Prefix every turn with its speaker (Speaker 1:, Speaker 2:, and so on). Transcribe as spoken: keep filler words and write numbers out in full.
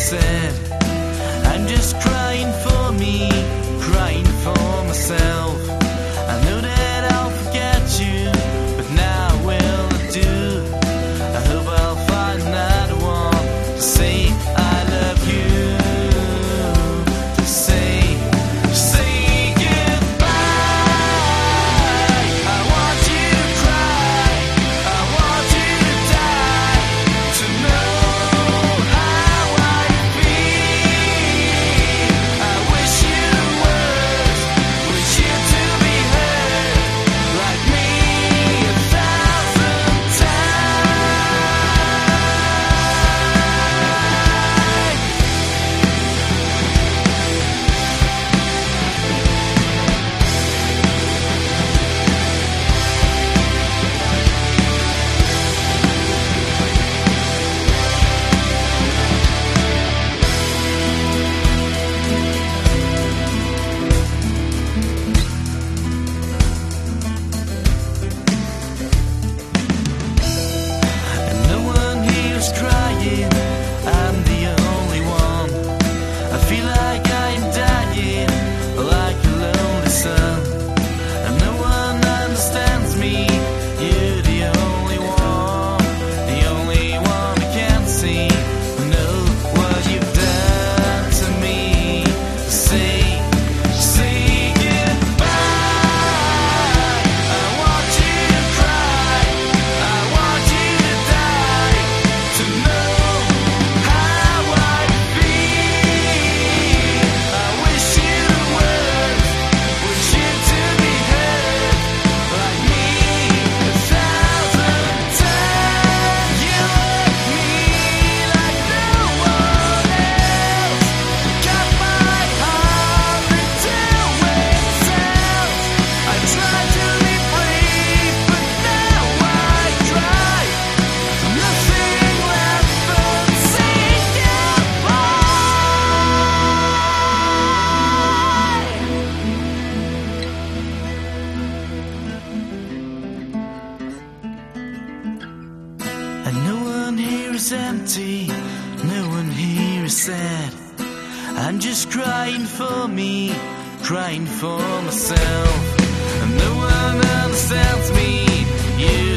Speaker 1: said, I'm just crying for me, crying for myself. I know that I'll forget you, but now will I do? I hope I'll find another one to say I love you, to say, say goodbye. I want you to cry, I want you to die, to know how I feel. I wish you words, wish you to be heard like me a thousand times. And no one here is crying, I'm the only one. I feel like I'm dying, like a lonely son. And no one understands me, you're the only one, the only one who can see, know what you've done to me. Say, say goodbye. I want you to cry, I want you to die, to know how I feel. I wish you words, wish you to be heard like me a thousand times. You left me like no one else, got my heart until it sells. I tried to be brave, but now I try. Nothing left but say goodbye. And no one here is empty, no one here is sad. I'm just crying for me, crying for myself. And no one understands me, you